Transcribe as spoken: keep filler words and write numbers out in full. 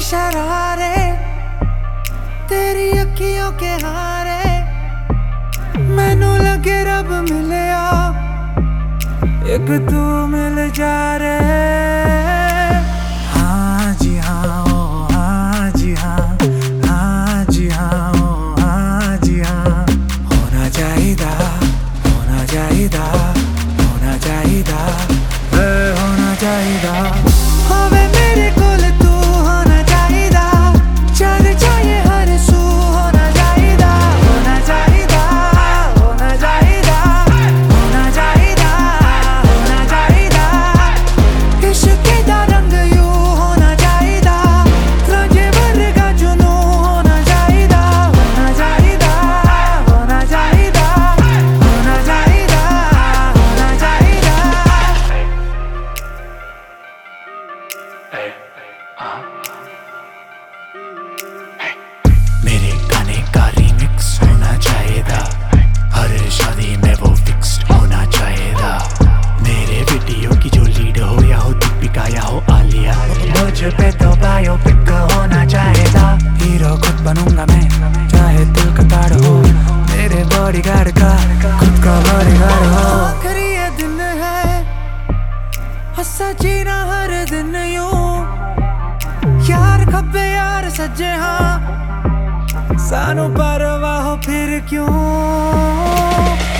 शरारे तेरी अखियों के हारे मैनू लगे रब मिलया एक तू मिल जा रे। हाँ जी हाँ ओ हाँ जी हाँ, हाँ जी हाँ ओ हाँ जी हाँ। होना चाहिदा होना चाहिदा होना चाहिदा होना चाहिदा होवे मेरे कोल तू होना चाहिदा चल जाए हर सू होना चाहिदा होना चाहिदा होना चाहिदा होना चाहिदा होना चाहिदा इश्क दा रंग यू होना चाहिदा रांझे वर्गा जुनू होना चाहिदा होना चाहिदा होना चाहिदा होना चाहिदा होना चाहिदा। मेरे गाने का रीमिक्स होना चाहिदा हर शादी में वो फिक्स होना चाहिदा। मेरे वीडियो की जो लीड हो या हो दीपिका या हो आलिया मुझ पे तो बायोपिक होना चाहिदा। हीरो खुद बनूंगा मैं चाहे दिल का ताड़ हो मेरे बॉडीगार्ड का खुद का बॉडीगार्ड हो। आखिरी ये दिन है हंसा जीना हर दिन यूं यार खब्बे यार सज्जे हाँ सानू परवाह फिर क्यों।